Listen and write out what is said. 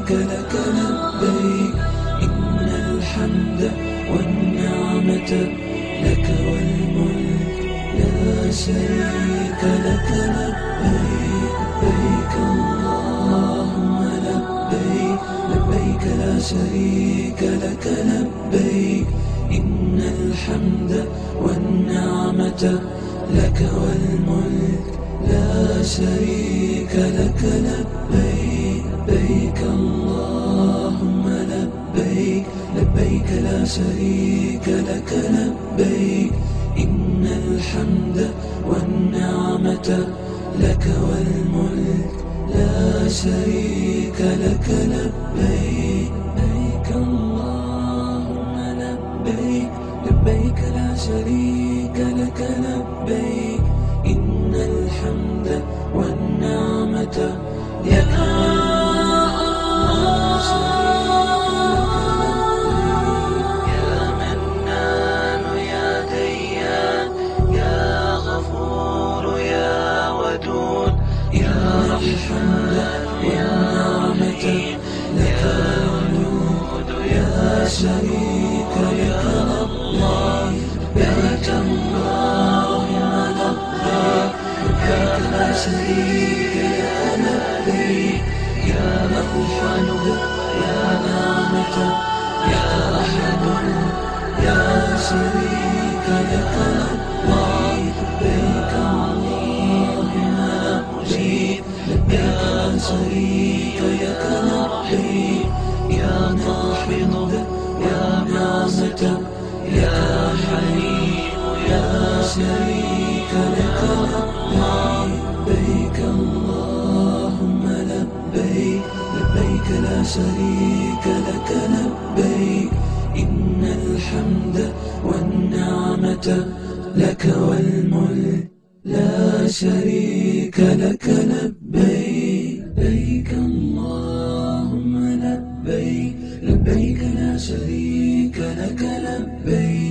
شريك لك لبيك إن الحمد والنعمة لك والملك لا شريك لك لبيك لبيك اللهم لبيك لبيك لا شريك لك لبيك إن الحمد والنعمة لك والملك لا شريك لك لبيك لبيك اللهم لبيك لبيك لا شريك لك لبيك إن الحمد والنعمة لك والملك لا شريك لك لبيك لبيك اللهم لبيك لبيك لا شريك لك لبيك إن الحمد والنعمة لك شريك لك الله لبيك اللهم لبيك لبيك لا شريك لك لبيك يا الحمد يا نعمة يا أحد يا شريك لك الله لبيك اللهم لبيك لبيك لا شريك لك لبيك يا قابض يا نعمة يا حليم يا شريك لك لبيك اللهم لبيك لبيك لا شريك لك لبيك إن الحمد والنعمة لك والملك لا شريك لك لبيك لبيك اللهم لبيك لبيك لا شريك لك لبيك